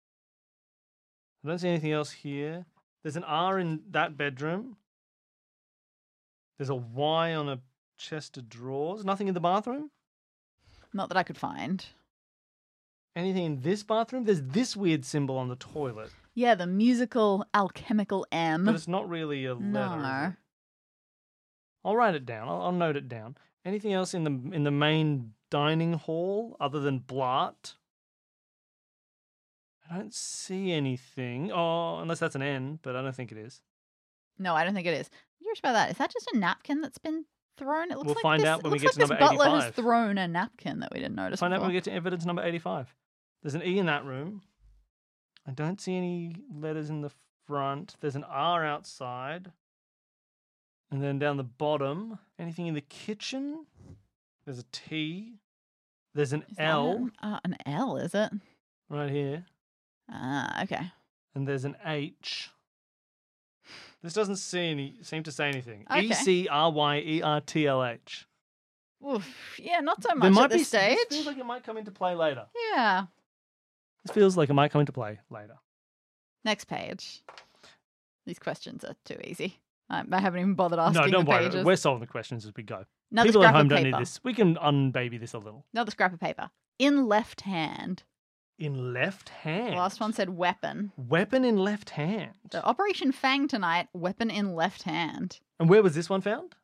I don't see anything else here. There's an R in that bedroom. There's a Y on a chest of drawers. Nothing in the bathroom? Not that I could find. Anything in this bathroom? There's this weird symbol on the toilet. Yeah, the musical alchemical M. But it's not really a letter. is No. it? I'll write it down. I'll, I'll note it down. Anything else in the in the main dining hall other than Blart? I don't see anything. Oh, unless that's an N, but I don't think it is. No, I don't think it is. I'm curious about that. Is that just a napkin that's been thrown? It looks We'll like find this, out when we looks get like to this number butler has eighty-five. thrown a napkin that we didn't notice Find out when before. we get to evidence number eighty-five. There's an E in that room. I don't see any letters in the front. There's an R outside. And then down the bottom, anything in the kitchen? There's a T. There's an Is that L an, uh, an L, is it? right here. Ah, okay. And there's an H. This doesn't see any, seem to say anything. Okay. E C R Y E R T L H. Oof. Yeah, not so There much might at this be, stage. This feels like it might come into play later. Yeah. This feels like it might come into play later. Next page. These questions are too easy. I, I haven't even bothered asking No, don't the worry. pages. We're solving the questions as we go. Another People at scrap home of don't paper. need this. We can unbaby this a little. Another scrap of paper. In left hand. In left hand. The last one said weapon. Weapon in left hand. So Operation Fang tonight, weapon in left hand. And where was this one found?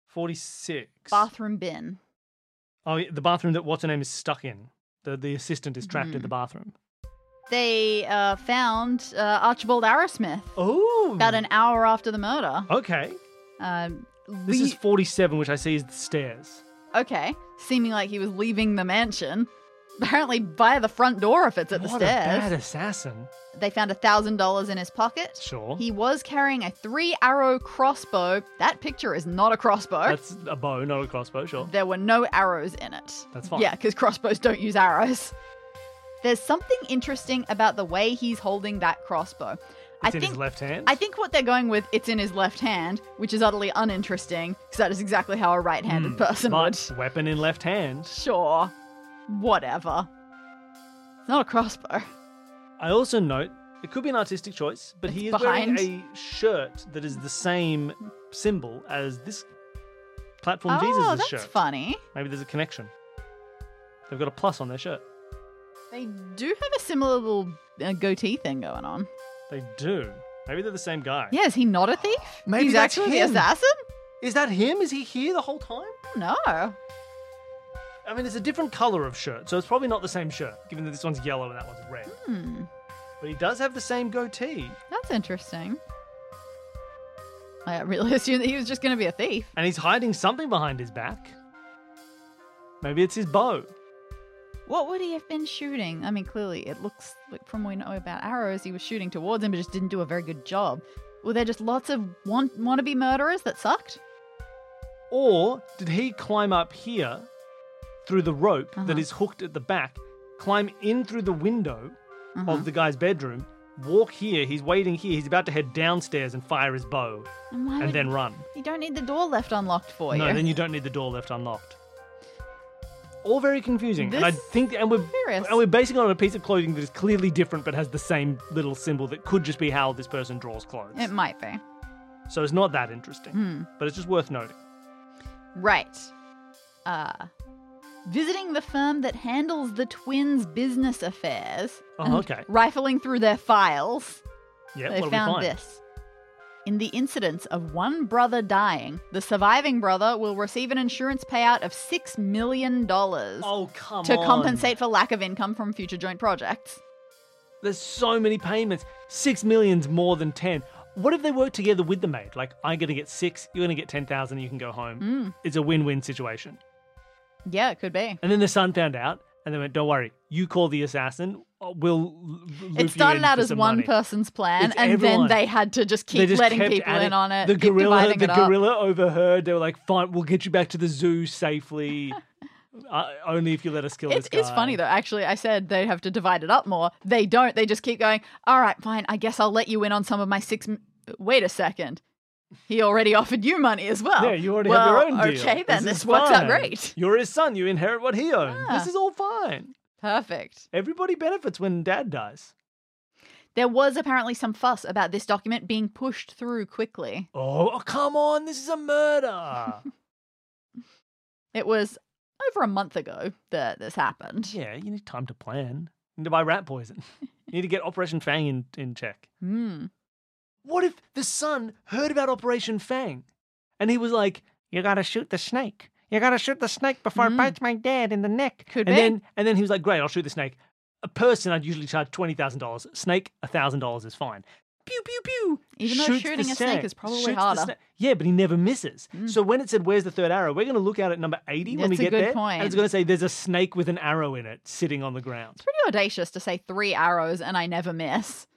forty-six. Bathroom bin. Oh, yeah, the bathroom that what's her name is stuck in. The the assistant is trapped in the bathroom. They uh, found uh, Archibald Arrowsmith Oh. about an hour after the murder. Okay. Um, This le- is forty-seven, which I see is the stairs. okay, seeming like he was leaving the mansion. Apparently via the front door if it's at the What a stairs. bad assassin. They found one thousand dollars in his pocket. Sure. He was carrying a three-arrow crossbow. That picture is not a crossbow. That's a bow, not a crossbow, sure. There were no arrows in it. That's fine. Yeah, because crossbows don't use arrows. There's something interesting about the way he's holding that crossbow. It's I in think his left hand. I think what they're going with, it's in his left hand, which is utterly uninteresting, because that is exactly how a right-handed Hmm, person would. but weapon in left hand. Sure. Whatever. It's not a crossbow. I also note, it could be an artistic choice, but he is It's wearing behind. a shirt that is the same symbol as this Platform Oh, Jesus' that's shirt. funny. Maybe there's a connection. They've got a plus on their shirt. They do have a similar little uh, goatee thing going on. They do. Maybe they're the same guy. Yeah, is he not a thief? Maybe He's that's actually him. the assassin? Is that him? Is he here the whole time? No. I mean, it's a different color of shirt, so it's probably not the same shirt, given that this one's yellow and that one's red. Hmm. But he does have the same goatee, That's interesting. I really assumed that he was just going to be a thief. and he's hiding something behind his back. Maybe it's his bow. What would he have been shooting? I mean, clearly, it looks like from what we know about arrows, he was shooting towards him, but just didn't do a very good job. Were there just lots of want- wannabe murderers that sucked? Or did he climb up here through the rope that Uh-huh. is hooked at the back, climb in through the window Uh-huh. of the guy's bedroom, walk here, he's waiting here, he's about to head downstairs and fire his bow, And why and would- then run. You don't need the door left unlocked for No, you. then you don't need the door left unlocked. All very confusing. and I This think and we're curious. and we're basing it on a piece of clothing that is clearly different but has the same little symbol that could just be how this person draws clothes. It might be. So it's not that interesting. Hmm. But it's just worth noting. Right. Uh, visiting the firm that handles the twins' business affairs. Oh, and okay. Rifling through their files, Yeah, they what do we found find? this. In the incidence of one brother dying, the surviving brother will receive an insurance payout of six million dollars Oh, come to on. compensate for lack of income from future joint projects. There's so many payments. Six million's more than ten. What if they work together with the maid? Like, I'm going to get six, you're going to get ten thousand, you can go home. Mm. It's a win-win situation. Yeah, it could be. And then the son found out, and they went, don't worry, you call the assassin, uh, we'll l- loop It started you in out for as some one money. person's plan, It's and everyone. then they had to just They keep just letting kept people at in on it, The keep gorilla, dividing the it up. gorilla overheard. They were like, "Fine, we'll get you back to the zoo safely, uh, only if you let us kill It's, this guy." it's funny though. Actually, I said they have to divide it up more. They don't. They just keep going. All right, fine. I guess I'll let you in on some of my six. M- Wait a second. He already offered you money as well. Yeah, you already well, have your own deal. Okay, then This this, is works out fine. great. You're his son. You inherit what he owns. Ah. This is all fine. Perfect. Everybody benefits when dad dies. There was apparently some fuss about this document being pushed through quickly. Oh, oh, come on! This is a murder. It was over a month ago that this happened. Yeah, you need time to plan. You need to buy rat poison. You need to get Operation Fang in, in check. Hmm. What if the son heard about Operation Fang and he was like, you gotta shoot the snake. You gotta shoot the snake before Mm. it bites my dad in the neck. Could and be. then and then he was like, great, I'll shoot the snake. A person I'd usually charge twenty thousand dollars. Snake, one thousand dollars is fine. Pew, pew, pew. Even though Shoots the shooting a snake is probably Shoots the harder. sna- Yeah, but he never misses. Mm. So when it said, where's the third arrow? We're going to look out at number eighty when we That's a get good there. point. And it's going to say, there's a snake with an arrow in it sitting on the ground. It's pretty audacious to say three arrows and I never miss.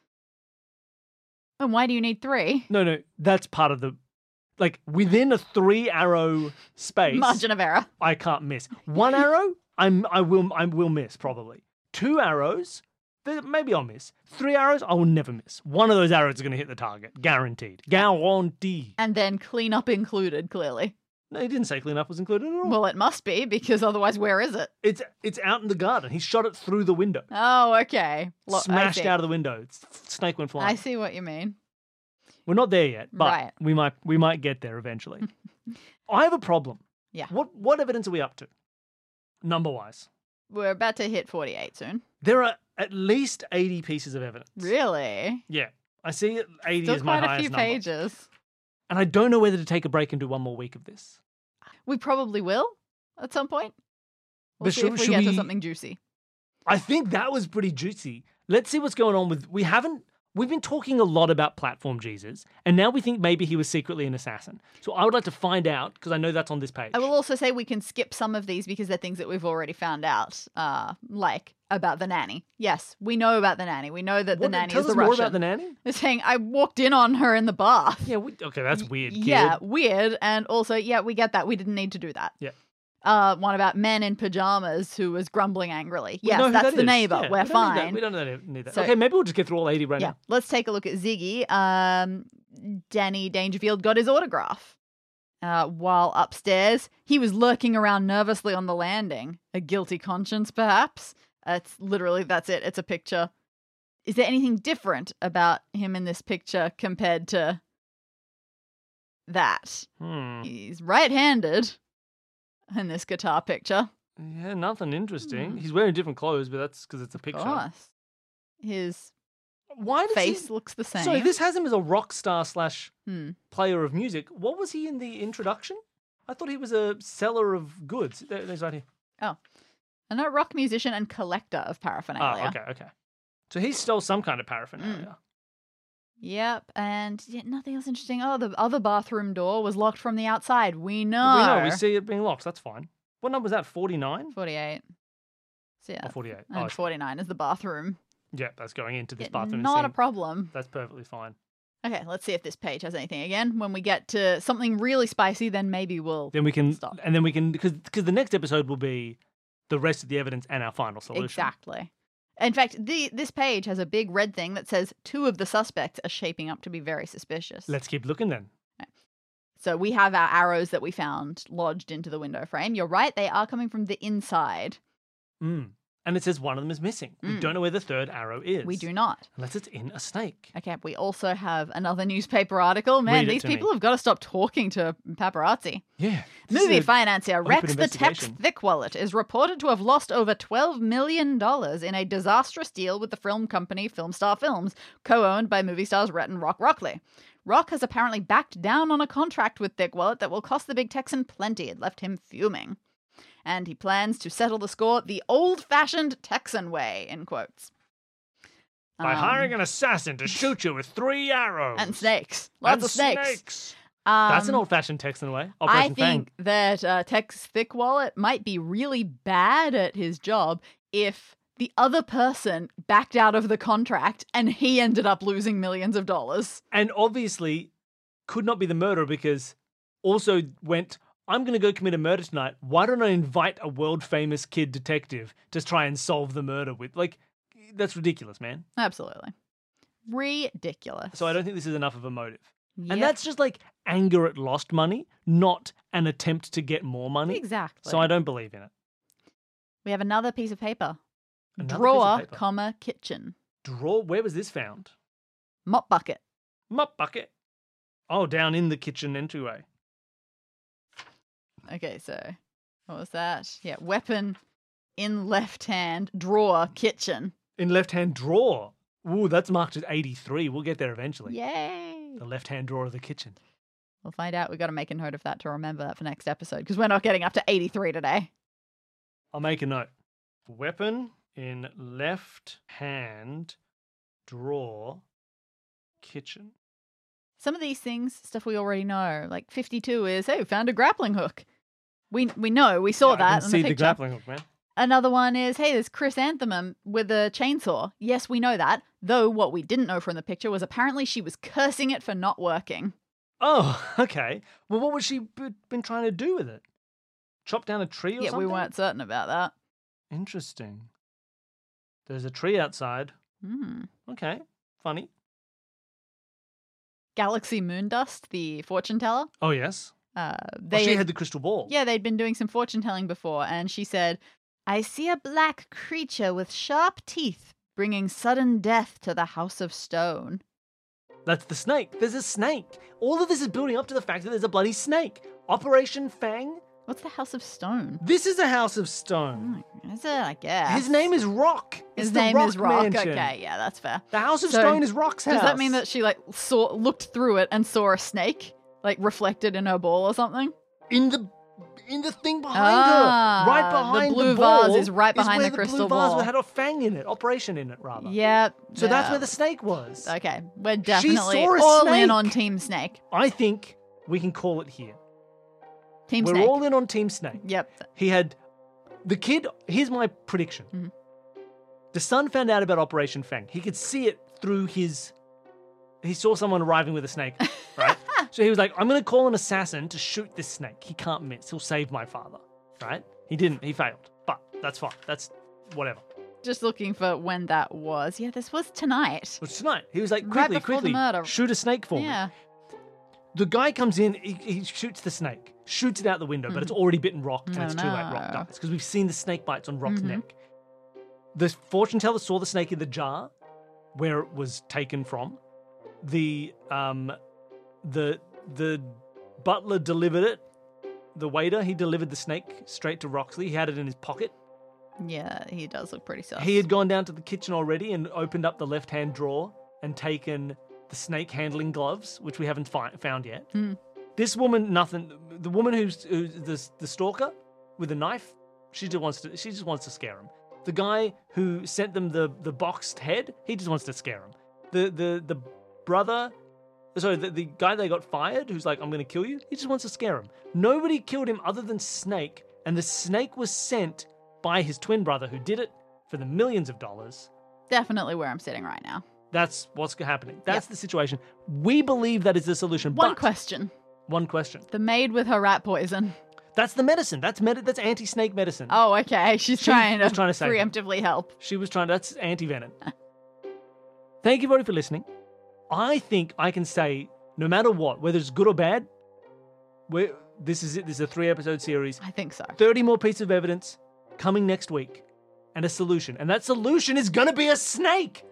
And why do you need three? No, no, that's part of the... Like, within a three arrow space... Margin of error. I can't miss. One arrow, I'm I will I will miss probably. Two arrows, th- maybe I'll miss. Three arrows, I will never miss. One of those arrows is going to hit the target, guaranteed. Guaranteed. And then cleanup included, clearly. No, he didn't say cleanup was included at all. Well, it must be, because otherwise, where is it? it's it's out in the garden. He shot it through the window, Oh, okay. Lo- I smashed see. out of the window. It's, snake went flying. I see what you mean. We're not there yet, but Right. we might we might get there eventually. I have a problem. Yeah. What what evidence are we up to? Number wise, We're about to hit forty-eight soon. there are at least eighty pieces of evidence. Really? Yeah. I see eighty Still is my quite a highest few number. pages. And I don't know whether to take a break and do one more week of this. We probably will at some point. We'll But see should- if we should get to we- something juicy. I think that was pretty juicy. Let's see what's going on with. We haven't. We've been talking a lot about Platform Jesus, and now we think maybe he was secretly an assassin. So I would like to find out, because I know that's on this page. I will also say we can skip some of these because they're things that we've already found out, uh, like about the nanny. Yes, we know about the nanny. We know that the What- nanny tell is us the more Russian. about the nanny? They're saying, I walked in on her in the bath. Yeah, we, okay, that's weird. Kid. Yeah, weird. And also, yeah, we get that. We didn't need to do that. Yeah. Uh, one about men in pajamas who was grumbling angrily. We Yes, know who that's that the is. neighbor. Yeah, We're we don't need that. fine. We don't need need that. So- okay, maybe we'll just get through all eighty right Yeah, now. let's take a look at Ziggy. Um, Danny Dangerfield got his autograph. Uh, while upstairs, he was lurking around nervously on the landing. A guilty conscience, perhaps? It's literally, that's it. It's a picture. Is there anything different about him in this picture compared to that? Hmm. He's right-handed in this guitar picture. Yeah, nothing interesting. Hmm. He's wearing different clothes, but that's because it's a Of picture. course. His Why does face he... looks the same. So this has him as a rock star slash Hmm. player of music. What was he in the introduction? I thought he was a seller of goods. There, there's right here. A no rock musician and collector of paraphernalia. Oh, okay, okay. So he stole some kind of paraphernalia. Yep, and yeah, nothing else interesting. Oh, the other bathroom door was locked from the outside. We know. We know, we see it being locked. That's fine. What number was that? forty-nine? forty-eight. So yeah, Or forty-eight? Oh, and it's- forty-nine is the bathroom. yeah, that's going into this Yeah, bathroom not a scene. problem. That's perfectly fine. Okay, let's see if this page has anything again. When we get to something really spicy, then maybe we'll Then we can, stop. and then we can, because because the next episode will be the rest of the evidence and our final solution. Exactly. In fact, the this page has a big red thing that says two of the suspects are shaping up to be very suspicious. Let's keep looking then. So we have our arrows that we found lodged into the window frame. You're right, they are coming from the inside. Mm. And it says one of them is missing. We Mm. don't know where the third arrow is. We do not. Unless it's in a snake. Okay, we also have another newspaper article. Man, Read it these to me. people have got to stop talking to paparazzi. Yeah. this Movie is a- financier open Rex the Tex investigation. Thickwallet is reported to have lost over twelve million dollars in a disastrous deal with the film company Filmstar Films, co-owned by movie stars Rhett and Rock Rockley. Rock has apparently backed down on a contract with Thickwallet that will cost the big Texan plenty. It left him fuming. And he plans to settle the score the old-fashioned Texan way, in quotes. By Um, hiring an assassin to shoot you with three arrows. And snakes. Lots And of snakes. snakes. Um, That's an old-fashioned Texan way. I Operation think Fang. that uh, Tex Thickwallet might be really bad at his job if the other person backed out of the contract and he ended up losing millions of dollars. And obviously could not be the murderer because also went, I'm going to go commit a murder tonight. Why don't I invite a world-famous kid detective to try and solve the murder with? Like, that's ridiculous, man. Absolutely. Ridiculous. So I don't think this is enough of a motive. Yep. And that's just like anger at lost money, not an attempt to get more money. Exactly. So I don't believe in it. We have another piece of paper. Another piece of Drawer, paper. comma, kitchen. Drawer, where was this found? Mop bucket. Mop bucket. Oh, down in the kitchen entryway. Okay, so what was that? Yeah, weapon in left hand, drawer, kitchen. In left-hand drawer. Ooh, that's marked as eighty-three. We'll get there eventually. Yay! The left-hand drawer of the kitchen. We'll find out. We've got to make a note of that to remember that for next episode because we're not getting up to eighty-three today. I'll make a note. Weapon in left-hand drawer kitchen. Some of these things, stuff we already know. Like fifty-two is, hey, found a grappling hook. We we know, we saw Yeah, I that can in see the the picture. grappling hook, man. Another one is, hey, there's Chris Anthem with a chainsaw. Yes, we know that. Though what we didn't know from the picture was apparently she was cursing it for not working. Oh, okay. Well, what would she be- been trying to do with it? Chop down a tree or Yeah, something? we weren't certain about that. Interesting. There's a tree outside. Hmm. Okay, funny. Galaxy Moondust, the fortune teller. Oh, yes. Uh, Oh, they she had the crystal ball. Yeah, they'd been doing some fortune telling before, and she said, I see a black creature with sharp teeth bringing sudden death to the House of Stone. That's the snake. There's a snake. All of this is building up to the fact that there's a bloody snake. Operation Fang. What's the House of Stone? This is a house of stone. Hmm, Is it? I guess. His name is Rock. It's His the name Rock is Rock. Mansion. Okay, yeah, that's fair. The House of So, Stone is Rock's house. Does that mean that she like saw, looked through it and saw a snake, like reflected in her ball or something? in the in the thing behind Ah, her. Right the behind blue ball vase is right behind where the crystal blue vase ball. had a fang in it, operation in it, rather. Yep. So that's yeah. where the snake was. Okay, we're definitely saw a all in snake. on Team Snake. I think we can call it here. Team We're Snake. all in on Team Snake. Yep. He had the kid. Here's my prediction. Mhm. The son found out about Operation Fang. He could see it through his. He saw someone arriving with a snake, right? So he was like, "I'm going to call an assassin to shoot this snake. He can't miss. He'll save my father." Right? He didn't. He failed. But that's fine. That's whatever. Just looking for when that was. Yeah, this was tonight. It was tonight. He was like, Right "Quickly, before the quickly, murder. shoot a snake for me." Yeah. The guy comes in, he, he shoots the snake, shoots it out the window, but it's already bitten Rock, and Oh, it's too late. Rock no. dies because we've seen the snake bites on Rock's Mhm. neck. The fortune teller saw the snake in the jar where it was taken from. The um, the the butler delivered it. The waiter, he delivered the snake straight to Roxley. He had it in his pocket. Yeah, he does look pretty sus. He had gone down to the kitchen already and opened up the left-hand drawer and taken the snake handling gloves, which we haven't fi- found yet. Hmm. This woman, nothing. The woman who's, who's the the stalker with the knife, she just wants to. She just wants to scare him. The guy who sent them the the boxed head, he just wants to scare him. The the the brother, sorry, the, the guy that got fired, who's like, "I'm going to kill you," he just wants to scare him. Nobody killed him other than Snake, and the snake was sent by his twin brother, who did it for the millions of dollars. Definitely where I'm sitting right now. That's what's happening. That's Yep. the situation. We believe that is the solution. One but question. One question. The maid with her rat poison. That's the medicine. That's med- That's anti-snake medicine. Oh, okay. She's She trying to, was trying to save him. preemptively help. She was trying. That's anti-venom. Thank you, everybody, for listening. I think I can say, no matter what, whether it's good or bad, we're, this is it. This is a three-episode series. I think so. thirty more pieces of evidence coming next week, and a solution. And that solution is going to be a snake.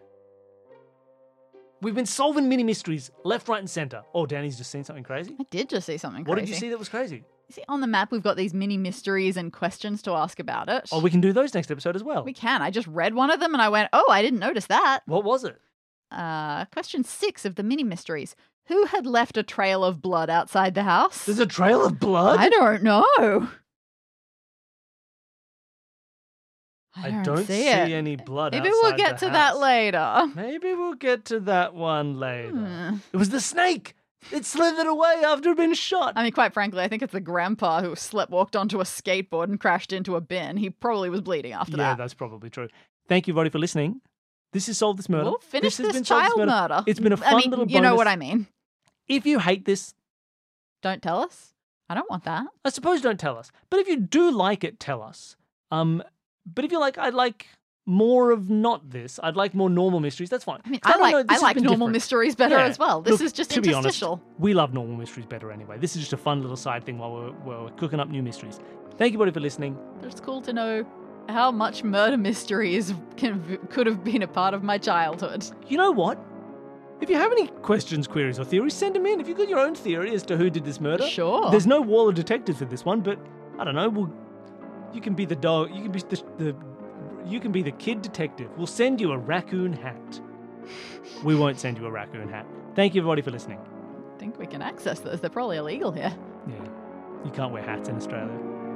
We've been solving mini mysteries left, right, and center. Oh, Danny's just seen something crazy. I did just see something What crazy. did you see that was crazy? You see, on the map, we've got these mini mysteries and questions to ask about it. Oh, we can do those next episode as well. We can. I just read one of them and I went, oh, I didn't notice that. What was it? Uh, question six of the mini mysteries. Who had left a trail of blood outside the house? There's a trail of blood? I don't know. I don't, don't see, see it. any blood Maybe we'll outside get the to that house. later. Maybe we'll get to that one later. Hmm. It was the snake. It slithered away after it had been shot. I mean, quite frankly, I think it's the grandpa who slept walked onto a skateboard and crashed into a bin. He probably was bleeding after yeah, that. that's probably true. Thank you, everybody, for listening. This is Solve This Murder. We'll finish has this, been Solve child This murder. It's been a fun I mean, little you know bonus. what I mean. If you hate this, Don't tell us. I don't want that. I suppose don't tell us. But if you do like it, tell us. Um, but if you're like, I'd like more of not this, I'd like more normal mysteries, that's fine. I mean, 'Cause I don't like know, this I has like been normal different. mysteries better Yeah. as well. This Look, is just to be honest, interstitial. we love normal mysteries better anyway. This is just a fun little side thing while we're, while we're cooking up new mysteries. Thank you, everybody, for listening. It's cool to know how much murder mysteries can, could have been a part of my childhood. You know what? If you have any questions, queries, or theories, send them in. If you've got your own theory as to who did this murder, Sure. There's no wall of detectives in this one, but I don't know. We'll, you can be the dog. You can be the, the you can be the kid detective. We'll send you a raccoon hat. We won't send you a raccoon hat. Thank you, everybody, for listening. I think we can access those. They're probably illegal here. Yeah, you can't wear hats in Australia.